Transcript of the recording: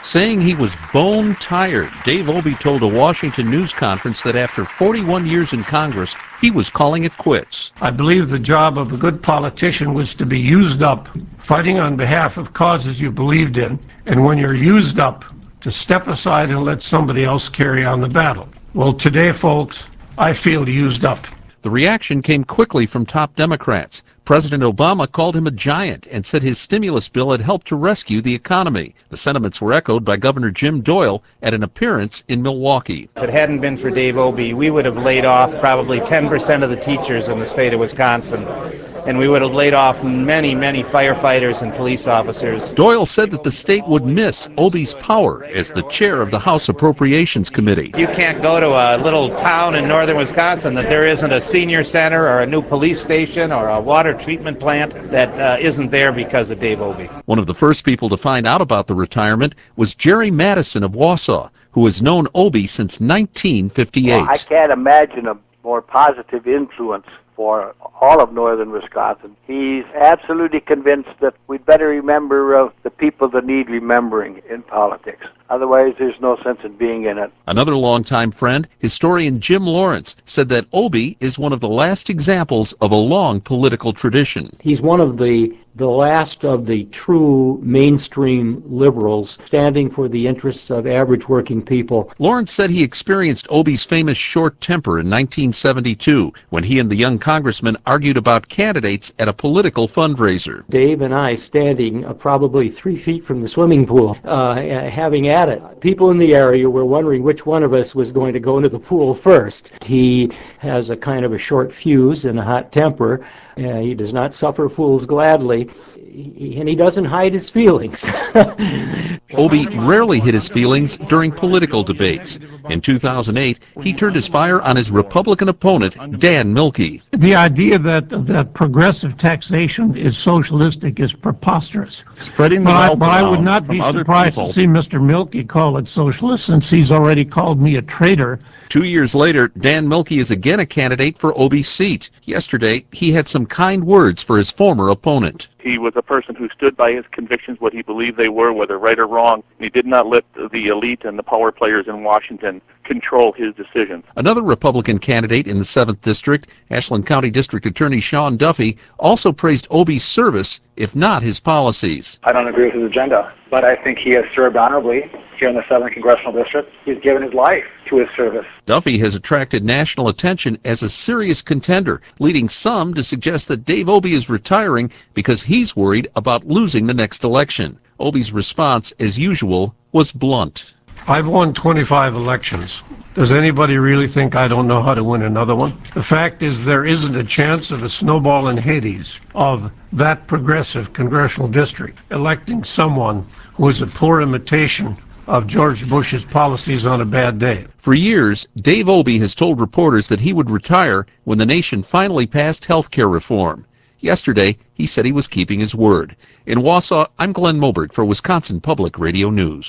Saying he was bone tired, Dave Obey told a Washington news conference that after 41 years in Congress, he was calling it quits. I believe the job of a good politician was to be used up fighting on behalf of causes you believed in, and when you're used up, to step aside and let somebody else carry on the battle. Well, today, folks, I feel used up. The reaction came quickly from top Democrats. President Obama called him a giant and said his stimulus bill had helped to rescue the economy. The sentiments were echoed by Governor Jim Doyle at an appearance in Milwaukee. If it hadn't been for Dave Obey, we would have laid off probably 10% of the teachers in the state of Wisconsin. And we would have laid off many, many firefighters and police officers. Doyle said that the state would miss Obey's power as the chair of the House Appropriations Committee. You can't go to a little town in northern Wisconsin that there isn't a senior center or a new police station or a water treatment plant that isn't there because of Dave Obey. One of the first people to find out about the retirement was Jerry Madison of Wausau, who has known Obey since 1958. Well, I can't imagine a more positive influence for all of northern Wisconsin. He's absolutely convinced that we'd better remember the people that need remembering in politics. Otherwise, there's no sense in being in it. Another longtime friend, historian Jim Lawrence, said that Obey is one of the last examples of a long political tradition. He's one of the last of the true mainstream liberals standing for the interests of average working people. Lawrence said he experienced Obey's famous short temper in 1972 when he and the young congressman argued about candidates at a political fundraiser. Dave and I standing probably 3 feet from the swimming pool, having at it. People in the area were wondering which one of us was going to go into the pool first. He has a kind of a short fuse and a hot temper. He does not suffer fools gladly, and he doesn't hide his feelings. Obey rarely hid his feelings during political debates. In 2008, he turned his fire on his Republican opponent, Dan Milkey. The idea that progressive taxation is socialistic is preposterous. Spreading the but I would not be surprised to see Mr. Milkey call it socialist, since he's already called me a traitor. 2 years later, Dan Milkey is again a candidate for Obey's seat. Yesterday, he had some kind words for his former opponent. He was a person who stood by his convictions, what he believed they were, whether right or wrong. He did not let the elite and the power players in Washington control his decisions. Another Republican candidate in the 7th District, Ashland County District Attorney Sean Duffy, also praised Obey's service, if not his policies. I don't agree with his agenda, but I think he has served honorably here in the 7th Congressional District. He's given his life to his service. Duffy has attracted national attention as a serious contender, leading some to suggest that Dave Obey is retiring because he's worried about losing the next election. Obey's response, as usual, was blunt. I've won 25 elections. Does anybody really think I don't know how to win another one? The fact is, there isn't a chance of a snowball in Hades of that progressive congressional district electing someone who is a poor imitation of George Bush's policies on a bad day. For years, Dave Obey has told reporters that he would retire when the nation finally passed health care reform. Yesterday, he said he was keeping his word. In Wausau, I'm Glenn Moberg for Wisconsin Public Radio News.